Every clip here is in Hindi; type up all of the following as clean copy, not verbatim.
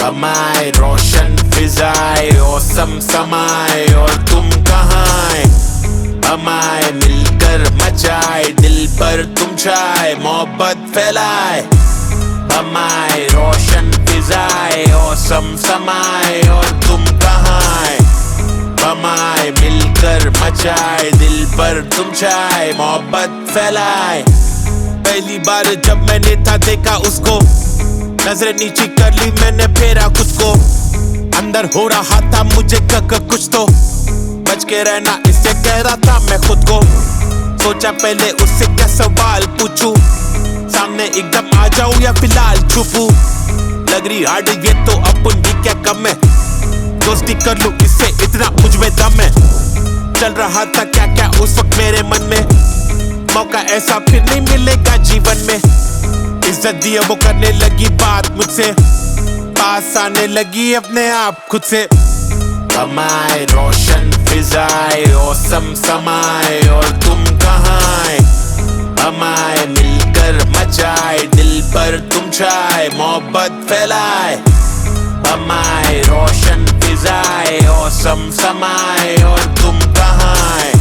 हमारे रोशन फिजाए औसम समाए और तुम कहाँ हमारे मिलकर मचाए दिल पर तुम छाए मोहब्बत फैलाए हमारे रोशन फिजाए औसम समाए और तुम कहाँ हमारे मिलकर मचाए दिल पर तुम छाए मोहब्बत फैलाए। पहली बार जब मैंने था देखा उसको नजरें नीची कर ली मैंने फेरा खुद को अंदर हो रहा था मुझे कुछ तो बच के रहना इससे कह रहा था मैं खुद को सोचा पहले उससे क्या सवाल पूछूं सामने एकदम आ जाऊं या फिलहाल छुपूं लग रही हार्ड ये तो अपन भी क्या कम है दोस्ती कर लूं इससे इतना मुझ में दम है चल रहा था क्या क्या उस वक्त मेरे मन में मौका ऐसा फिर नहीं मिलेगा जीवन में इज्जत दी वो करने लगी बात मुझसे पास आने लगी अपने आप खुद से हमारे रोशन फिजाए औसम समाए और तुम कहाँ हमारे मिलकर मचाए दिल पर तुम छाए मोहब्बत फैलाए हमारे रोशन फिजाए औसम समाए और तुम कहाँ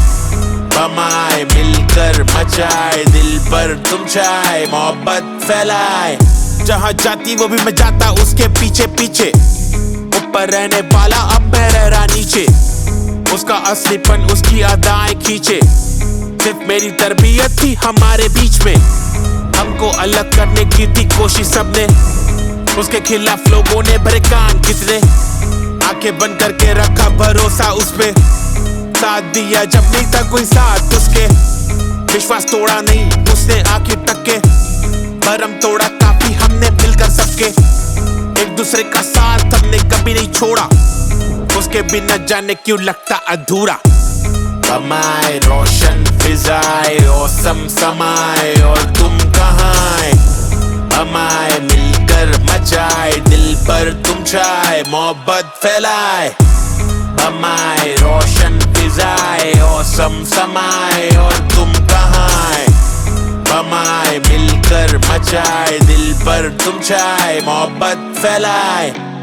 हमारे मिलकर मचाए दिल पर तुम छाए मोहब्बत फैलाए जहाँ जाती वो भी मैं जाता उसके पीछे पीछे ऊपर रहने वाला अब मैं रह रहा नीचे उसका असलीपन उसकी अदाएं खींचे सिर्फ मेरी तरबियत थी हमारे बीच में हमको अलग करने की थी कोशिश सबने उसके खिलाफ लोगों ने भरे कान कितने आंखें बंद करके रखा भरोसा उस पे साथ दिया जब नहीं था कोई साथ उसके विश्वास तोड़ा नहीं उसने आखिर तक के भरम तोड़ा काफी हमने मिलकर सबके एक दूसरे का साथ हमने कभी नहीं छोड़ा उसके बिना जाने क्यों लगता अधूरा हमारे रोशन फिजाए औसम समाए और तुम कहाँ हमारे मिलकर मचाए दिल पर तुम छाए मोहब्बत फैलाए हमारे रोशन फिजाए औसम समाए और तुम कहाँ हमारे मिलकर मचाए दिल पर तुम छाए मोहब्बत फैलाए।